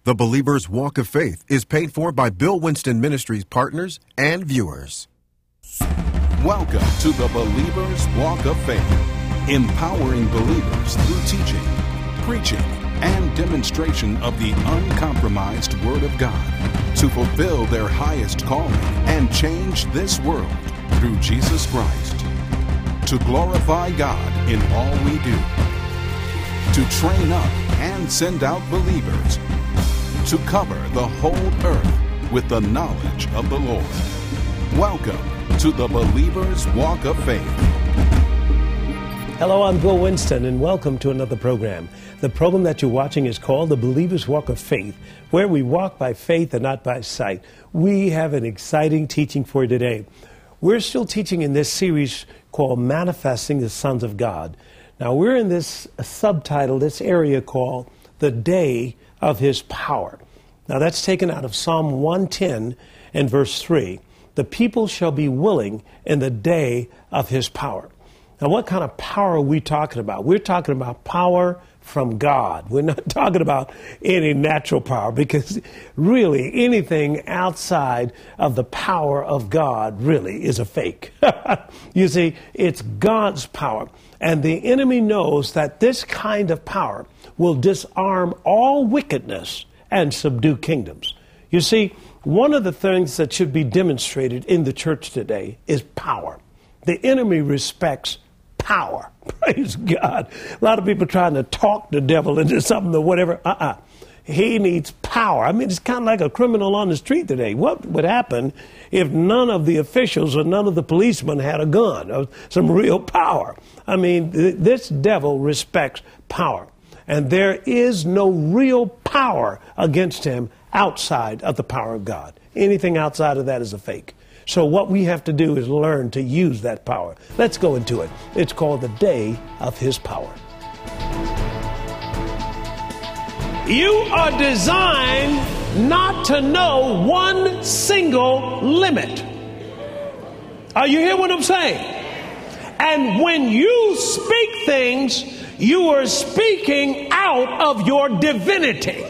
The Believer's Walk of Faith is paid for by Bill Winston Ministries partners and viewers. Welcome to The Believer's Walk of Faith, empowering believers through teaching, preaching, and demonstration of the uncompromised Word of God to fulfill their highest calling and change this world through Jesus Christ. To glorify God in all we do. To train up and send out believers. To cover the whole earth with the knowledge of the Lord. Welcome to the Believer's Walk of Faith. Hello, I'm Bill Winston, and welcome to another program. The program that you're watching is called The Believer's Walk of Faith, where we walk by faith and not by sight. We have an exciting teaching for you today. We're still teaching in this series called Manifesting the Sons of God. Now, we're in this subtitle, this area called The Day of His Power. Now, that's taken out of Psalm 110 and verse 3. The people shall be willing in the day of His power. Now, what kind of power are we talking about? We're talking about power from God. We're not talking about any natural power, because really anything outside of the power of God really is a fake. You see, it's God's power. And the enemy knows that this kind of power will disarm all wickedness and subdue kingdoms. You see, one of the things that should be demonstrated in the church today is power. The enemy respects power. Praise God. A lot of people trying to talk the devil into something or whatever. He needs power. I mean, it's kind of like a criminal on the street today. What would happen if none of the officials or none of the policemen had a gun or some real power? I mean, this devil respects power. And there is no real power against him outside of the power of God. Anything outside of that is a fake. So what we have to do is learn to use that power. Let's go into it. It's called the Day of His Power. You are designed not to know one single limit. Are you hearing what I'm saying? And when you speak things, you are speaking out of your divinity.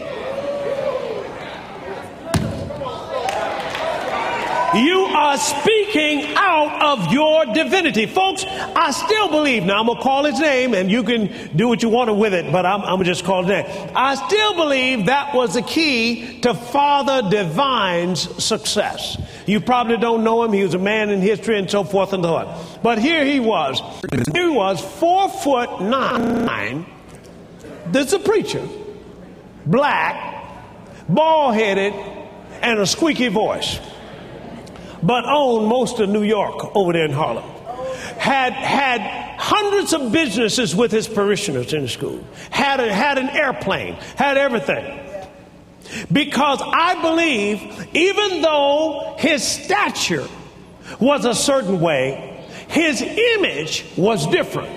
You are speaking out of your divinity. Folks, I still believe, now I'm going to call his name and you can do what you want with it, but I'm going to just call his name. I still believe that was the key to Father Divine's success. You probably don't know him. He was a man in history and so forth and so on. But here he was. He was 4'9". This is a preacher. Black, bald-headed, and a squeaky voice. But owned most of New York over there in Harlem. Had hundreds of businesses with his parishioners in the school. Had an airplane. Had everything. Because I believe, even though his stature was a certain way, his image was different.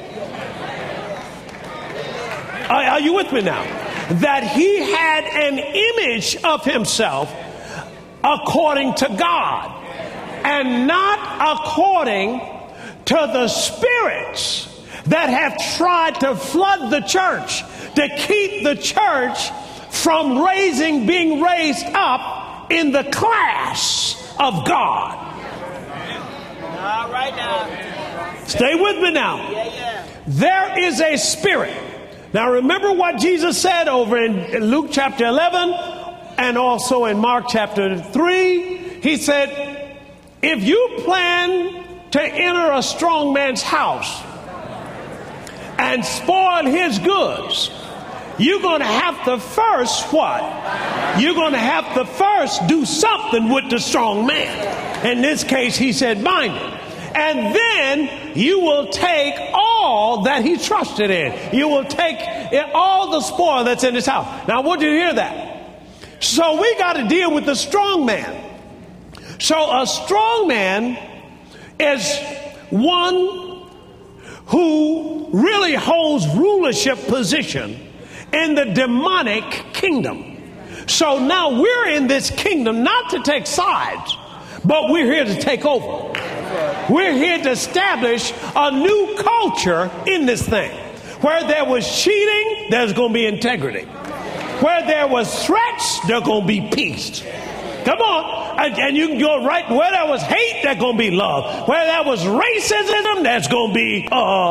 Are you with me now? That he had an image of himself according to God. And not according to the spirits that have tried to flood the church, to keep the church from being raised up in the class of God. All right now. Stay with me now. Yeah. There is a spirit. Now remember what Jesus said over in Luke chapter 11 and also in Mark chapter 3. He said, if you plan to enter a strong man's house and spoil his goods, you're going to have to first what? You're going to have to first do something with the strong man. In this case, he said, bind him. And then you will take all that he trusted in. You will take all the spoil that's in his house. Now, I want you to hear that. So we got to deal with the strong man. So a strong man is one who really holds rulership position in the demonic kingdom. So now we're in this kingdom not to take sides, but we're here to take over. We're here to establish a new culture in this thing. Where there was cheating, there's going to be integrity. Where there was threats, there's going to be peace. Come on. And you can go right where there was hate, there's going to be love. Where there was racism, there's going to be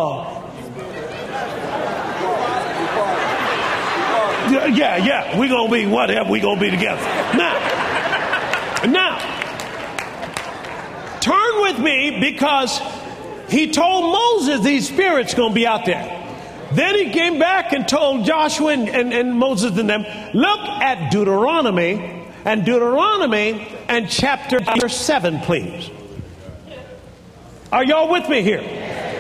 yeah, we're going to be whatever, we're going to be together. Now, turn with me, because he told Moses these spirits going to be out there. Then he came back and told Joshua and Moses and them, look at Deuteronomy and chapter 7, please. Are y'all with me here?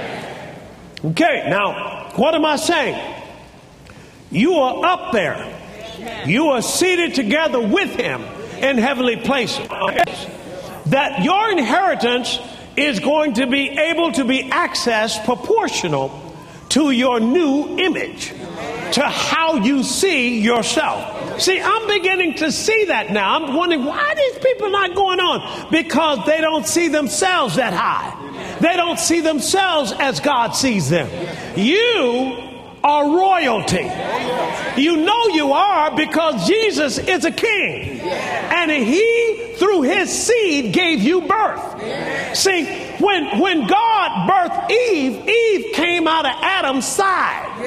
Okay, now, what am I saying? You are up there. You are seated together with him in heavenly places. That your inheritance is going to be able to be accessed proportional to your new image, to how you see yourself. See, I'm beginning to see that now. I'm wondering, why are these people not going on? Because they don't see themselves that high. They don't see themselves as God sees them. You are royalty. You know you are, because Jesus is a king. And he, through his seed, gave you birth. See, when God birthed Eve, Eve came out of Adam's side.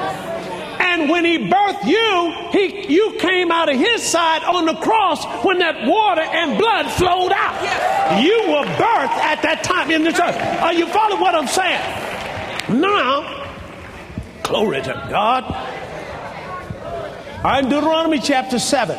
And when he birthed you, you came out of his side on the cross when that water and blood flowed out. You were birthed at that time in the church. Are you following what I'm saying? Now, glory to God. All right, Deuteronomy chapter 7.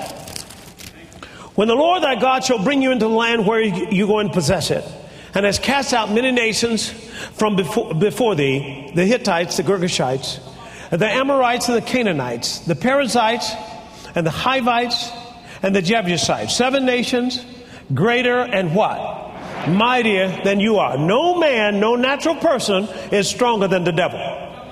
When the Lord thy God shall bring you into the land where you go and possess it, and has cast out many nations from before thee, the Hittites, the Girgashites, the Amorites and the Canaanites, the Perizzites and the Hivites and the Jebusites, 7 nations, greater and what? Mightier than you are. No man, no natural person is stronger than the devil.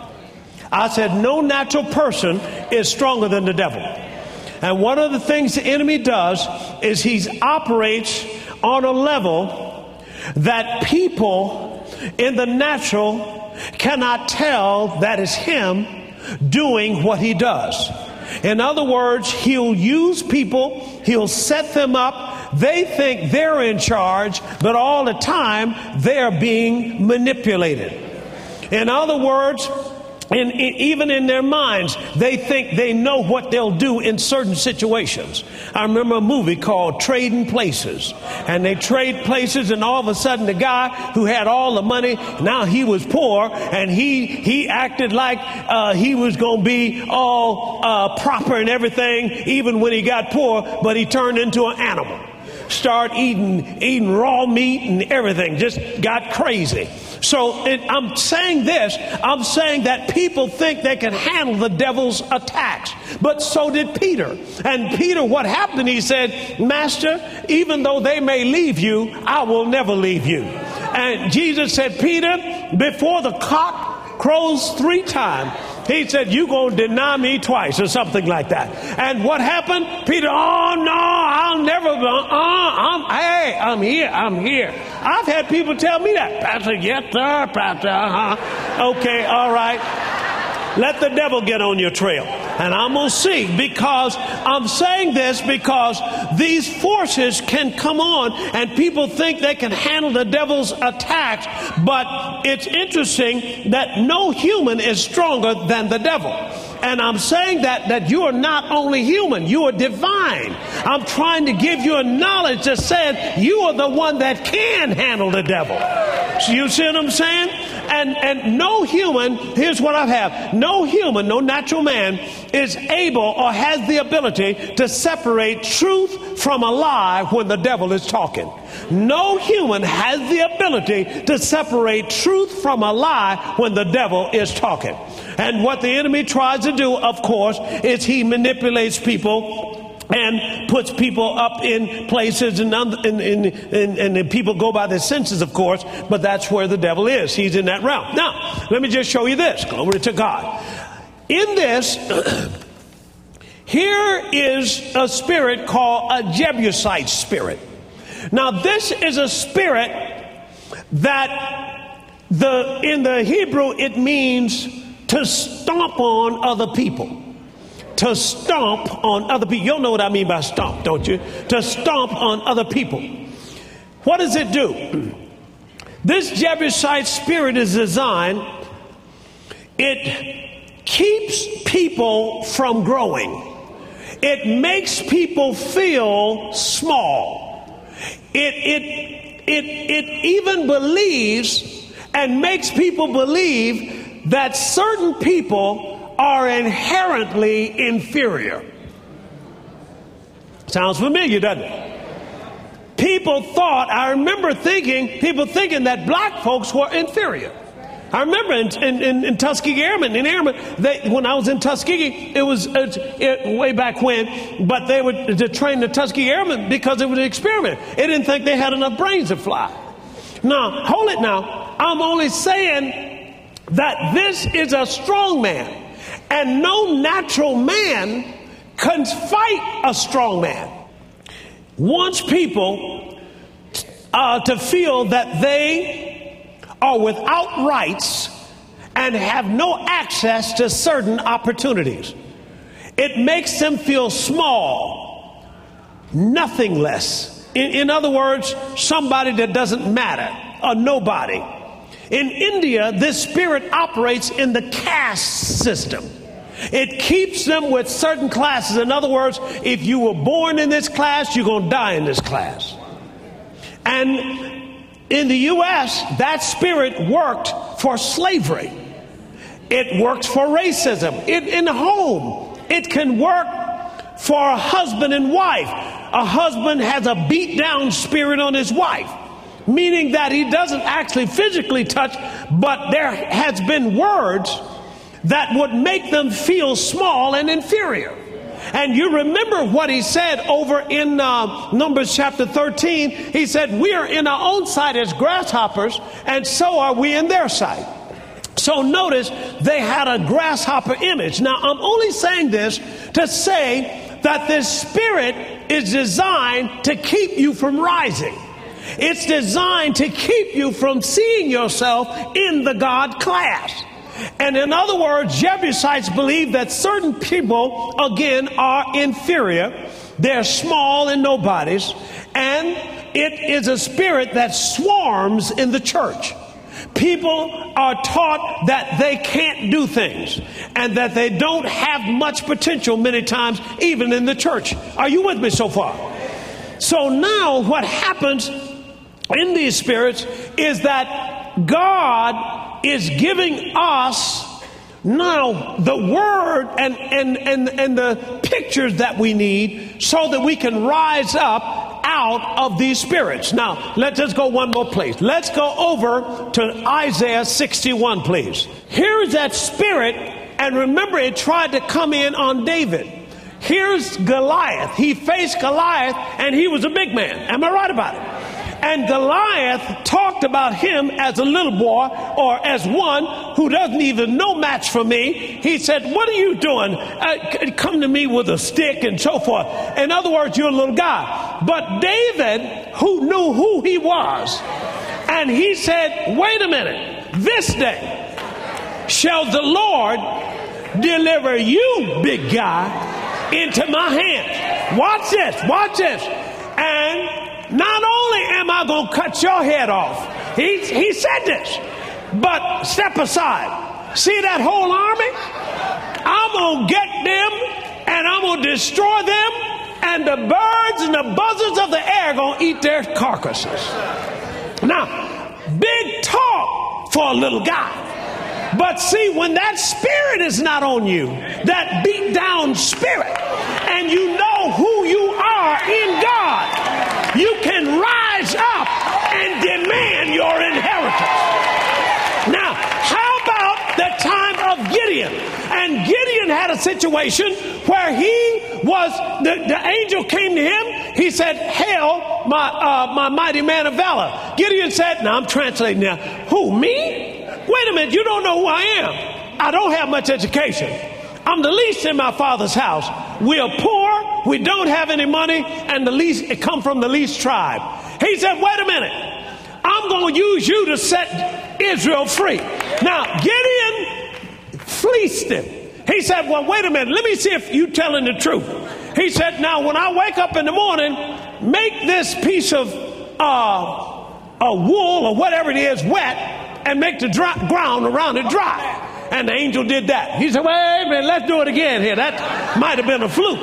I said no natural person is stronger than the devil. And one of the things the enemy does is he operates on a level that people in the natural cannot tell that is him doing what he does. In other words, he'll use people, he'll set them up. They think they're in charge, but all the time they're being manipulated. In other words, even in their minds, they think they know what they'll do in certain situations. I remember a movie called Trading Places, and they trade places, and all of a sudden the guy who had all the money, now he was poor, and he acted like he was going to be all proper and everything, even when he got poor, but he turned into an animal. Start eating raw meat and everything, just got crazy. So I'm saying this, I'm saying that people think they can handle the devil's attacks, but so did Peter. And Peter, what happened? He said, Master, even though they may leave you, I will never leave you. And Jesus said, Peter, before the cock crows 3 times, he said, you going to deny me twice, or something like that. And what happened? Peter, oh no, I'll never, I'm here. I've had people tell me that. Pastor, yes sir, Pastor, Okay, all right. Let the devil get on your trail. And I'm going to see, because I'm saying this because these forces can come on and people think they can handle the devil's attacks. But it's interesting that no human is stronger than the devil. And I'm saying that you are not only human, you are divine. I'm trying to give you a knowledge that says you are the one that can handle the devil. So you see what I'm saying? And no human, here's what I have. No human, no natural man is able or has the ability to separate truth from a lie when the devil is talking. No human has the ability to separate truth from a lie when the devil is talking. And what the enemy tries to do, of course, is he manipulates people and puts people up in places, and people go by their senses, of course, but that's where the devil is. He's in that realm. Now, let me just show you this. Glory to God. In this, here is a spirit called a Jebusite spirit. Now, this is a spirit that in the Hebrew, it means to stomp on other people, to stomp on other people. You'll know what I mean by stomp, don't you? To stomp on other people. What does it do? This Jebusite spirit is designed, it keeps people from growing. It makes people feel small. It even believes and makes people believe that certain people are inherently inferior. Sounds familiar, doesn't it? People thinking that black folks were inferior. I remember in Tuskegee Airmen, when I was in Tuskegee, it was way back when, but they would to train the Tuskegee Airmen because it was an experiment. They didn't think they had enough brains to fly. Now, hold it now. I'm only saying that this is a strong man, and no natural man can fight a strong man. Wants people to feel that they are without rights and have no access to certain opportunities. It makes them feel small, nothing less. In other words, somebody that doesn't matter, a nobody. In India, this spirit operates in the caste system. It keeps them with certain classes. In other words, if you were born in this class, you're going to die in this class. And in the U.S., that spirit worked for slavery. It works for racism. In the home, it can work for a husband and wife. A husband has a beat down spirit on his wife, meaning that he doesn't actually physically touch, but there has been words that would make them feel small and inferior. And you remember what he said over in Numbers chapter 13. He said, we are in our own sight as grasshoppers, and so are we in their sight. So notice they had a grasshopper image. Now, I'm only saying this to say that this spirit is designed to keep you from rising. It's designed to keep you from seeing yourself in the God class. And in other words, Jebusites believe that certain people, again, are inferior. They're small and nobodies. And it is a spirit that swarms in the church. People are taught that they can't do things and that they don't have much potential many times, even in the church. Are you with me so far? So now what happens in these spirits is that God is giving us now the word and the pictures that we need so that we can rise up out of these spirits. Now, let's just go one more place. Let's go over to Isaiah 61, please. Here's that spirit, and remember it tried to come in on David. Here's Goliath. He faced Goliath, and he was a big man. Am I right about it? And Goliath talked about him as a little boy, or as one who doesn't even no match for me. He said, what are you doing? Come to me with a stick and so forth. In other words, you're a little guy. But David, who knew who he was, and he said, wait a minute, this day shall the Lord deliver you, big guy, into my hand. Watch this. And not only am I going to cut your head off, he said this, but step aside. See that whole army? I'm going to get them and I'm going to destroy them, and the birds and the buzzards of the air are going to eat their carcasses. Now, big talk for a little guy. But see, when that spirit is not on you, that beat down spirit, and you know who you are in God, you can rise up and demand your inheritance. Now, how about the time of Gideon? And Gideon had a situation where he was, the angel came to him. He said, hail, my mighty man of valor. Gideon said, now I'm translating now. Who, me? Wait a minute, you don't know who I am. I don't have much education. I'm the least in my father's house. We are poor, we don't have any money, and the least, it come from the least tribe. He said, wait a minute, I'm going to use you to set Israel free. Now, Gideon fleeced him. He He said, well, wait a minute. Let me see if you're telling the truth. He said, now, when I wake up in the morning, make this piece of wool or whatever it is wet and make the ground around it dry. And the angel did that. He said, wait a minute, let's do it again here. That might have been a fluke.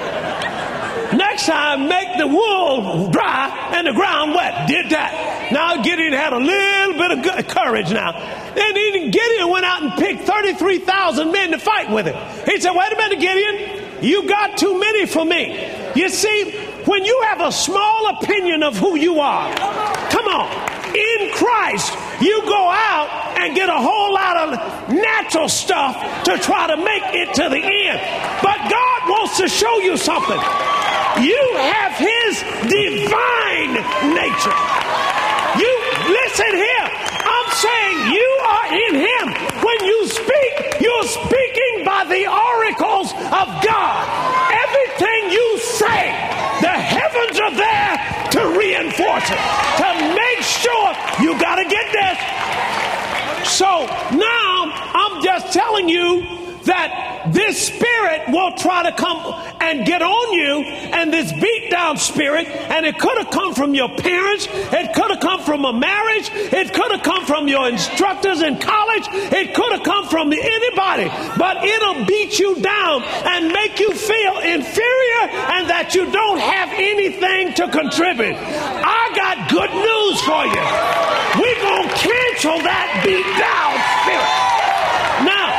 Next time, make the wool dry and the ground wet. Did that. Now Gideon had a little bit of courage now. Then Gideon went out and picked 33,000 men to fight with him. He said, wait a minute, Gideon, you got too many for me. You see, when you have a small opinion of who you are, come on, in Christ, you go out and get a whole lot of natural stuff to try to make it to the end. But God wants to show you something. You have His divine nature. You listen here. I'm saying you are in Him. When you speak, you're speaking by the oracles of God. Everything you say, the heavens are there to reinforce it, to make sure you got to get this. So now I'm just telling you that this spirit will try to come and get on you, and this beat down spirit, and it could have come from your parents, it could have come from a marriage, it could have come from your instructors in college, it could have come from anybody, but it'll beat you down and make you feel inferior and that you don't have anything to contribute. I got good news for you. We're going to cancel that beat down spirit. Now,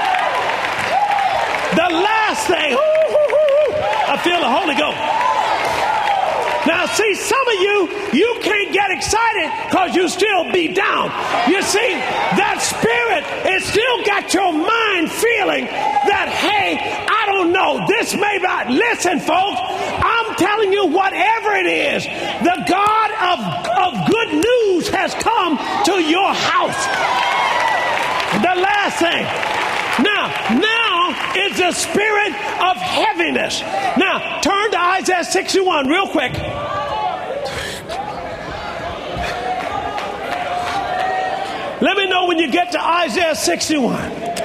the last thing, I feel the Holy Ghost. Now, see, some of you can't get excited because you still beat down. You see, that spirit, it still got your mind feeling that, hey, I don't know, this may not. Listen, folks, I'm telling you, whatever it is, the God of good news has come to your house. The last thing. Now it's the spirit of heaviness. Now, turn to Isaiah 61 real quick. Let me know when you get to Isaiah 61.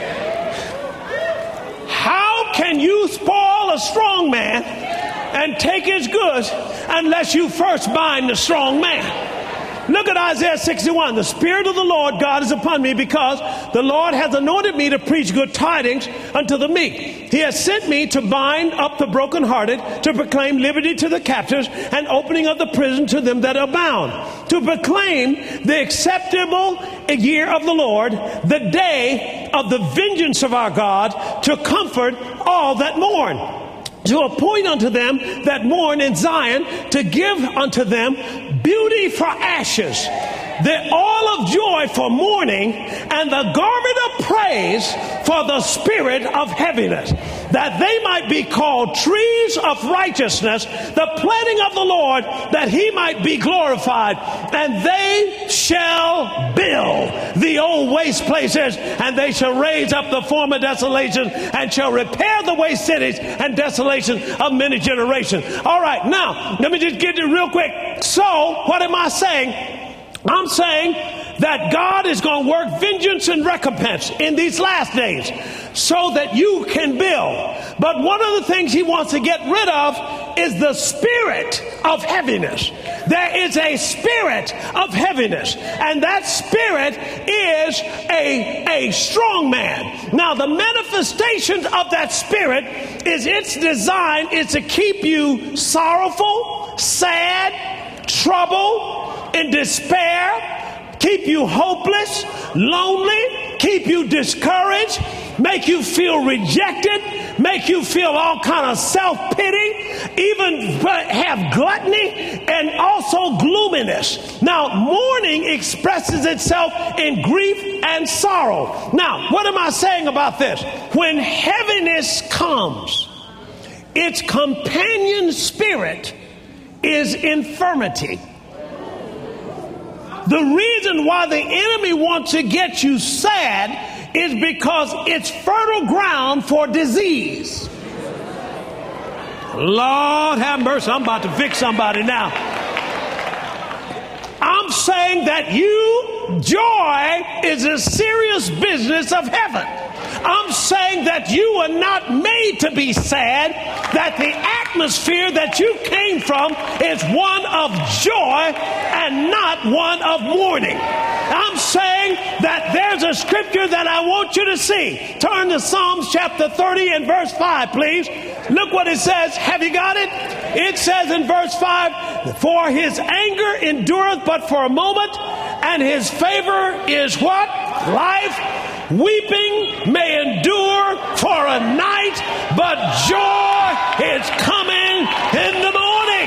How can you spoil a strong man and take his goods unless you first bind the strong man? Look at Isaiah 61. The Spirit of the Lord God is upon me, because the Lord has anointed me to preach good tidings unto the meek. He has sent me to bind up the brokenhearted, to proclaim liberty to the captives, and opening of the prison to them that are bound, to proclaim the acceptable year of the Lord, the day of the vengeance of our God, to comfort all that mourn, to appoint unto them that mourn in Zion, to give unto them beauty for ashes, the oil of joy for mourning, and the garment of praise for the spirit of heaviness, that they might be called trees of righteousness, the planting of the Lord, that He might be glorified. And they shall build the old waste places, and they shall raise up the former desolations, and shall repair the waste cities and desolations of many generations. All right, now, let me just get it real quick. So, what am I saying? I'm saying that God is going to work vengeance and recompense in these last days so that you can build. But one of the things He wants to get rid of is the spirit of heaviness. There is a spirit of heaviness, and that spirit is a strong man. Now, the manifestations of that spirit is its design is to keep you sorrowful, sad, troubled, in despair, keep you hopeless, lonely, keep you discouraged, make you feel rejected, make you feel all kind of self-pity, even have gluttony, and also gloominess. Now, mourning expresses itself in grief and sorrow. Now, what am I saying about this? When heaviness comes, its companion spirit is infirmity. The reason why the enemy wants to get you sad is because it's fertile ground for disease. Lord have mercy, I'm about to fix somebody now. I'm saying that joy is a serious business of heaven. I'm saying that you are not made to be sad, that the atmosphere that you came from is one of joy and not one of mourning. I'm saying that there's a scripture that I want you to see. Turn to Psalms chapter 30 and verse 5, please. Look what it says. Have you got it? It says in verse 5, for his anger endureth but for a moment, and his favor is what? Life. Weeping may endure for a night, but joy is coming in the morning.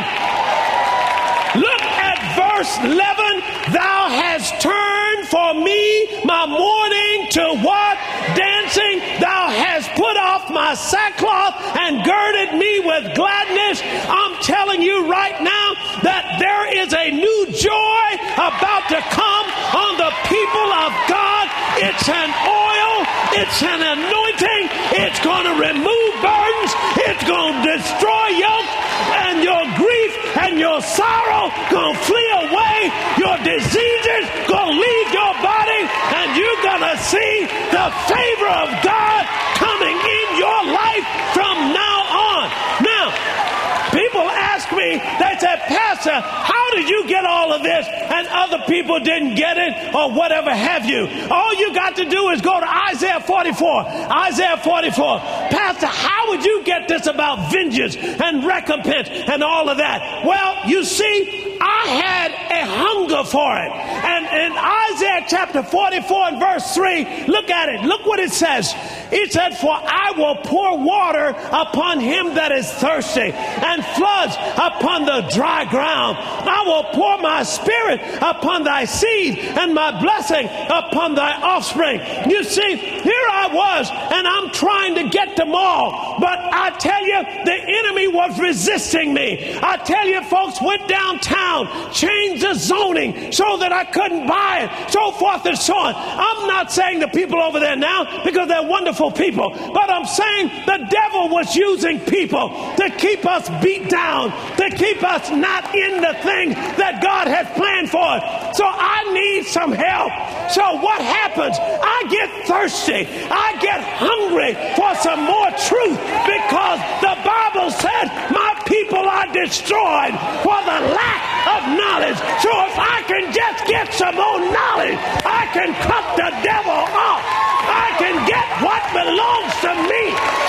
Look at verse 11. Thou hast turned for me my mourning to what? Dancing. Thou hast put off my sackcloth and girded me with gladness. I'm telling you right now that there is a new joy about to come on the people of God. It's an oil. It's an anointing. It's going to remove burdens. It's going to destroy yokes. And your grief and your sorrow going to flee away. Your diseases going to leave your body. And you're going to see the favor of God coming in your life from now on. Now, people ask me, they said, Pastor, how did you get all of this and other people didn't get it or whatever have you? All you got to do is go to Isaiah 44. Isaiah 44. Pastor, how would you get this about vengeance and recompense and all of that? Well, you see, I had a hunger for it. And in Isaiah chapter 44 and verse 3, look at it. Look what it says. It said, for I will pour water upon him that is thirsty and floods upon the dry ground. I will pour my spirit upon thy seed and my blessing upon thy offspring. You see, here I was, and I'm trying to get them all. But I tell you, the enemy was resisting me. I tell you, folks went downtown, changed the zoning so that I couldn't buy it, so forth and so on. I'm not saying the people over there now, because they're wonderful people, but I'm saying the devil was using people to keep us beat down, to keep us not in the thing that God has planned for us. So I need some help. So what happens? I get thirsty. I get hungry for some more truth, because the Bible said my people are destroyed for the lack of knowledge. So if I can just get some more knowledge, I can cut the devil off. I can get what belongs to me.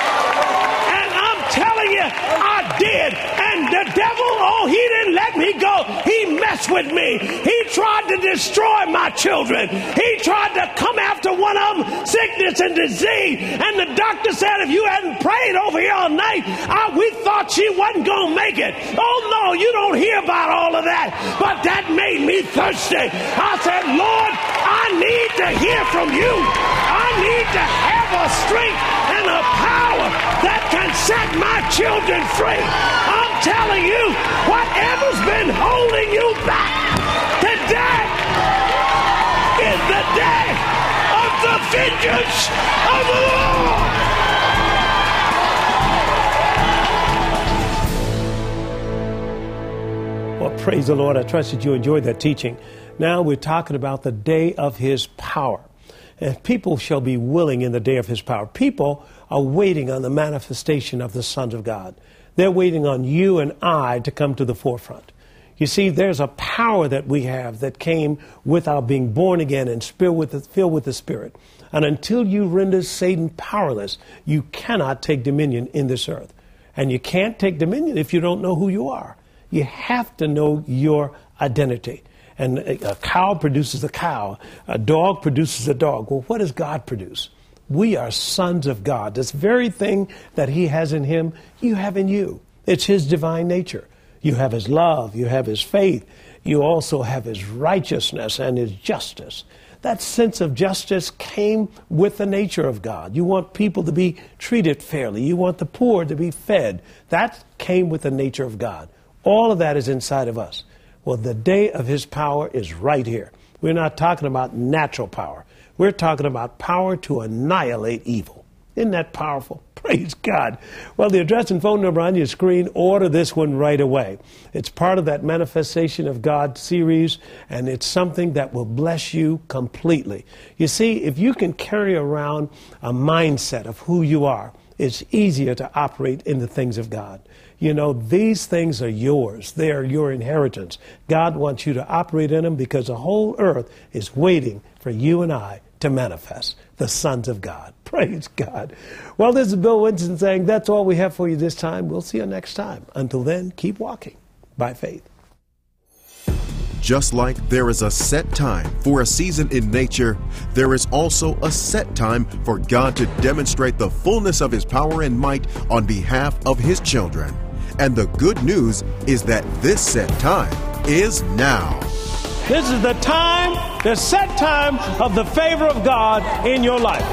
And I'm telling you, I did. And the devil, he didn't let me go. He messed with me. He tried to destroy my children. He tried to come after one of them, sickness and disease. And the doctor said, if you hadn't prayed over here all night, we thought she wasn't going to make it. Oh, no, you don't hear about all of that. But that made me thirsty. I said, Lord, I need to hear from you. I need to have a strength and a power that can set my children free. I'm telling you, whatever's been holding you back, today is the day of the vengeance of the Lord. Well, praise the Lord. I trust that you enjoyed that teaching. Now we're talking about the day of his power. And people shall be willing in the day of his power. People are waiting on the manifestation of the sons of God. They're waiting on you and I to come to the forefront. You see, there's a power that we have that came with our being born again and filled with the Spirit. And until you render Satan powerless, you cannot take dominion in this earth. And you can't take dominion if you don't know who you are. You have to know your identity. And a cow produces a cow. A dog produces a dog. Well, what does God produce? We are sons of God. This very thing that he has in him, you have in you. It's his divine nature. You have his love. You have his faith. You also have his righteousness and his justice. That sense of justice came with the nature of God. You want people to be treated fairly. You want the poor to be fed. That came with the nature of God. All of that is inside of us. Well, the day of his power is right here. We're not talking about natural power. We're talking about power to annihilate evil. Isn't that powerful? Praise God. Well, the address and phone number on your screen, order this one right away. It's part of that Manifestation of God series, and it's something that will bless you completely. You see, if you can carry around a mindset of who you are, it's easier to operate in the things of God. You know, these things are yours. They are your inheritance. God wants you to operate in them because the whole earth is waiting for you and I to manifest the sons of God. Praise God. Well, this is Bill Winston saying that's all we have for you this time. We'll see you next time. Until then, keep walking by faith. Just like there is a set time for a season in nature, there is also a set time for God to demonstrate the fullness of His power and might on behalf of His children. And the good news is that this set time is now. This is the time, the set time of the favor of God in your life.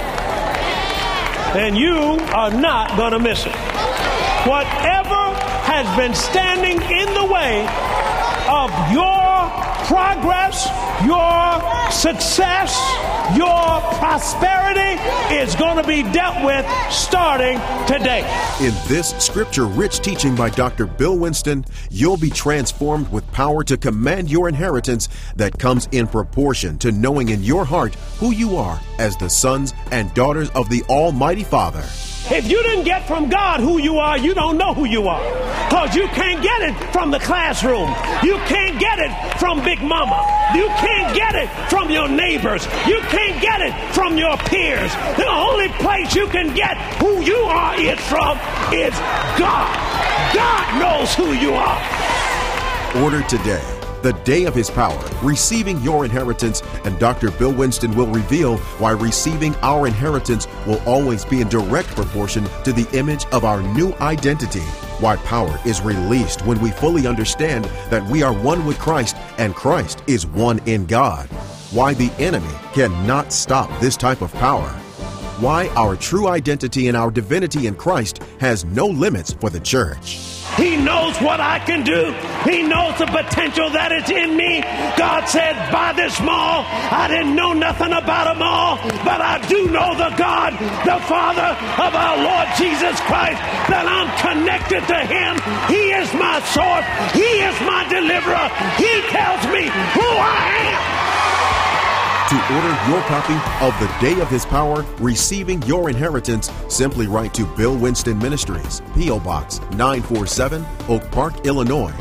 And you are not going to miss it. Whatever has been standing in the way of your progress, your success, your prosperity is going to be dealt with starting today. In this scripture-rich teaching by Dr. Bill Winston, you'll be transformed with power to command your inheritance that comes in proportion to knowing in your heart who you are as the sons and daughters of the Almighty Father. If you didn't get from God who you are, you don't know who you are. Because you can't get it from the classroom. You can't get it from Big Mama. You can't get it from your neighbors. You can't get it from your peers. The only place you can get who you are is God. God knows who you are. Order today the day of His power, receiving your inheritance, and Dr. Bill Winston will reveal why receiving our inheritance will always be in direct proportion to the image of our new identity, why power is released when we fully understand that we are one with Christ and Christ is one in God, why the enemy cannot stop this type of power, why our true identity and our divinity in Christ has no limits for the church. He knows what I can do. He knows the potential that is in me. God said, buy this mall. I didn't know nothing about a mall, but I do know the God, the Father of our Lord Jesus Christ, that I'm connected to Him. He is my source. He is my deliverer. He tells me who I am. To order your copy of The Day of His Power, Receiving Your Inheritance, simply write to Bill Winston Ministries, P.O. Box 947, Oak Park, Illinois,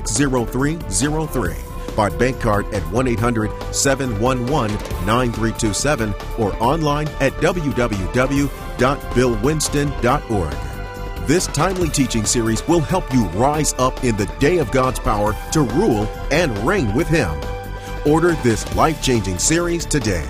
60303. By bank card at 1-800-711-9327 or online at www.billwinston.org. This timely teaching series will help you rise up in the day of God's power to rule and reign with Him. Order this life-changing series today.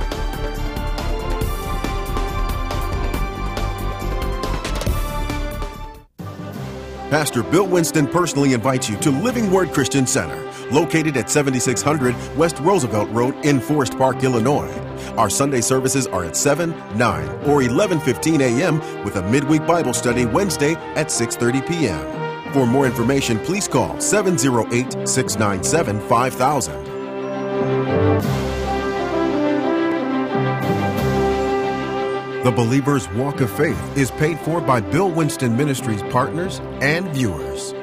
Pastor Bill Winston personally invites you to Living Word Christian Center, located at 7600 West Roosevelt Road in Forest Park, Illinois. Our Sunday services are at 7, 9, or 11:15 a.m. with a midweek Bible study Wednesday at 6:30 p.m. For more information, please call 708-697-5000. The Believer's Walk of Faith is paid for by Bill Winston Ministries partners and viewers.